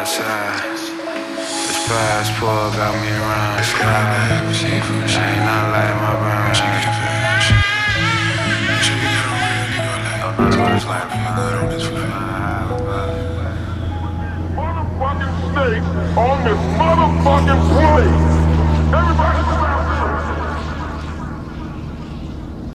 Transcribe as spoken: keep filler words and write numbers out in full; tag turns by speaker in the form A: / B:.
A: outside. This passport got me around sky. Ain't not like my brown. That's what it's like for good on this
B: Motherfucking snake on this motherfucking plane. Everybody